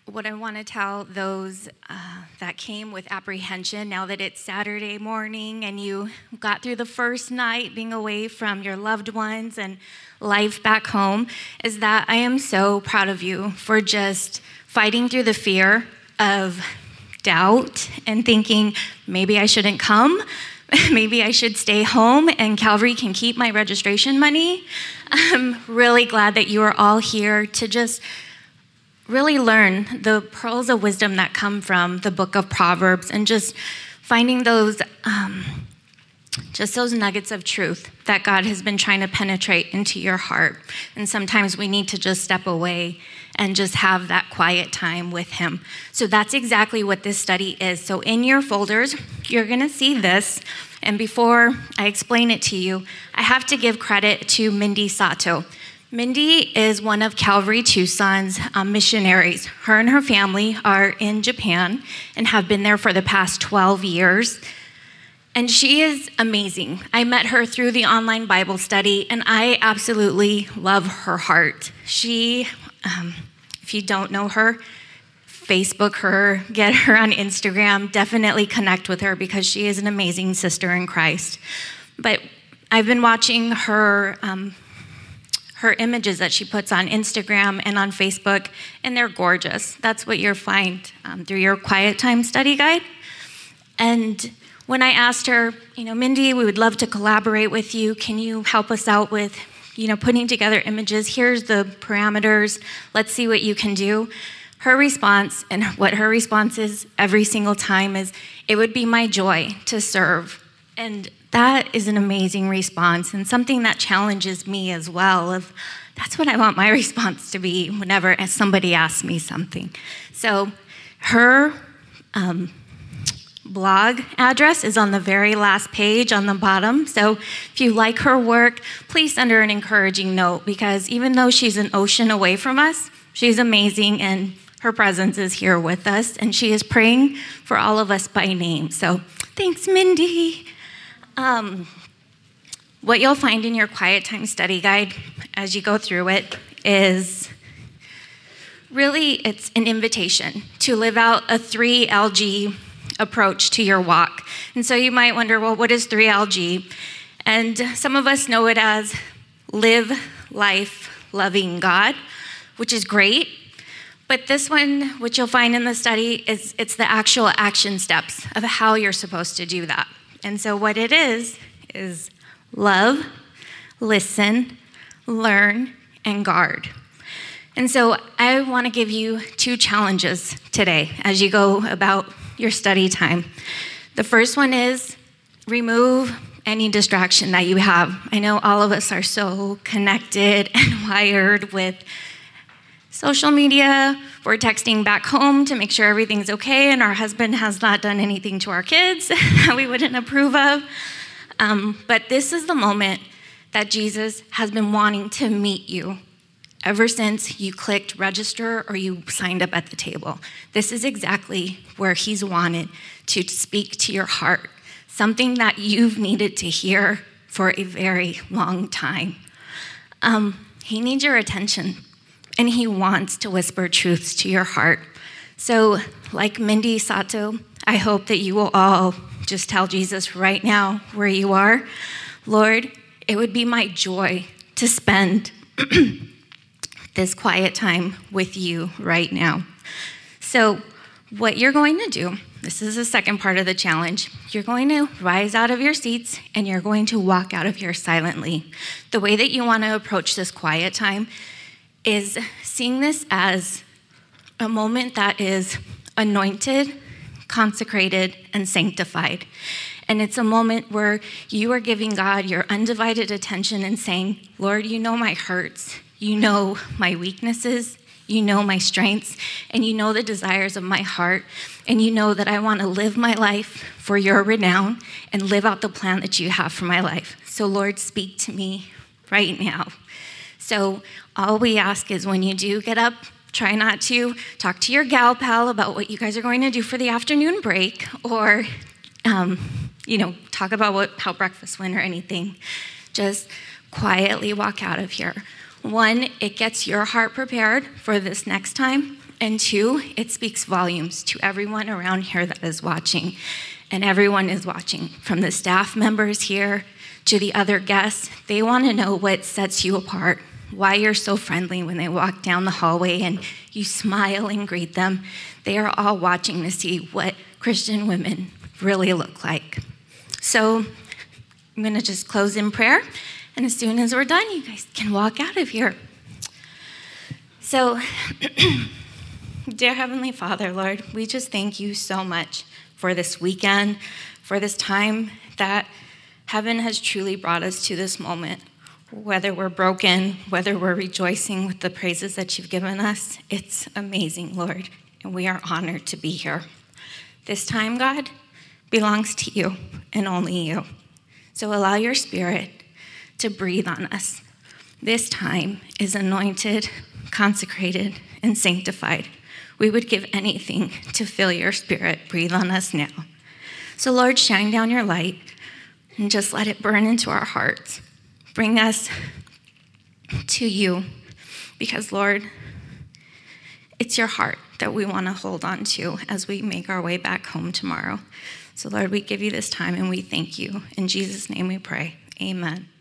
what I want to tell those that came with apprehension now that it's Saturday morning and you got through the first night being away from your loved ones and life back home is that I am so proud of you for just fighting through the fear of doubt and thinking, maybe I shouldn't come, maybe I should stay home and Calvary can keep my registration money. I'm really glad that you are all here to just really learn the pearls of wisdom that come from the book of Proverbs and just finding those nuggets of truth that God has been trying to penetrate into your heart. And sometimes we need to just step away and just have that quiet time with him. So that's exactly what this study is. So in your folders, you're going to see this. And before I explain it to you, I have to give credit to Mindy Sato. Mindy is one of Calvary Tucson's missionaries. Her and her family are in Japan and have been there for the past 12 years. And she is amazing. I met her through the online Bible study, and I absolutely love her heart. She, if you don't know her, Facebook her, get her on Instagram, definitely connect with her because she is an amazing sister in Christ. But I've been watching her images that she puts on Instagram and on Facebook, and they're gorgeous. That's what you'll find through your quiet time study guide. And when I asked her, Mindy, we would love to collaborate with you. Can you help us out with, putting together images? Here's the parameters. Let's see what you can do. Her response, and what her response is every single time, is, it would be my joy to serve. And that is an amazing response and something that challenges me as well. That's what I want my response to be whenever somebody asks me something. So her blog address is on the very last page on the bottom. So if you like her work, please send her an encouraging note because even though she's an ocean away from us, she's amazing and her presence is here with us and she is praying for all of us by name. So thanks, Mindy. What you'll find in your quiet time study guide as you go through it is really it's an invitation to live out a 3LG approach to your walk. And so you might wonder, well, what is 3LG? And some of us know it as live life loving God, which is great. But this one, which you'll find in the study, it's the actual action steps of how you're supposed to do that. And so what it is love, listen, learn, and guard. And so I want to give you 2 challenges today as you go about your study time. The first one is remove any distraction that you have. I know all of us are so connected and wired with social media. We're texting back home to make sure everything's okay, and our husband has not done anything to our kids that we wouldn't approve of. But this is the moment that Jesus has been wanting to meet you ever since you clicked register or you signed up at the table. This is exactly where he's wanted to speak to your heart, something that you've needed to hear for a very long time. He needs your attention. And he wants to whisper truths to your heart. So, like Mindy Sato, I hope that you will all just tell Jesus right now where you are, Lord, it would be my joy to spend this quiet time with you right now. So, what you're going to do, this is the second part of the challenge, you're going to rise out of your seats and you're going to walk out of here silently. The way that you want to approach this quiet time is seeing this as a moment that is anointed, consecrated, and sanctified. And it's a moment where you are giving God your undivided attention and saying, Lord, you know my hurts, you know my weaknesses, you know my strengths, and you know the desires of my heart, and you know that I want to live my life for your renown and live out the plan that you have for my life. So Lord, speak to me right now. So all we ask is when you do get up, try not to talk to your gal pal about what you guys are going to do for the afternoon break or, talk about how breakfast went or anything. Just quietly walk out of here. One, it gets your heart prepared for this next time. And two, it speaks volumes to everyone around here that is watching. And everyone is watching, from the staff members here to the other guests. They want to know what sets you apart, why you're so friendly when they walk down the hallway and you smile and greet them. They are all watching to see what Christian women really look like. So I'm going to just close in prayer, and as soon as we're done, you guys can walk out of here. So, dear Heavenly Father, Lord, we just thank you so much for this weekend, for this time that heaven has truly brought us to this moment. Whether we're broken, whether we're rejoicing with the praises that you've given us, it's amazing, Lord, and we are honored to be here. This time, God, belongs to you and only you. So allow your Spirit to breathe on us. This time is anointed, consecrated, and sanctified. We would give anything to feel your Spirit breathe on us now. So Lord, shine down your light and just let it burn into our hearts. Bring us to you because, Lord, it's your heart that we want to hold on to as we make our way back home tomorrow. So, Lord, we give you this time and we thank you. In Jesus' name we pray. Amen.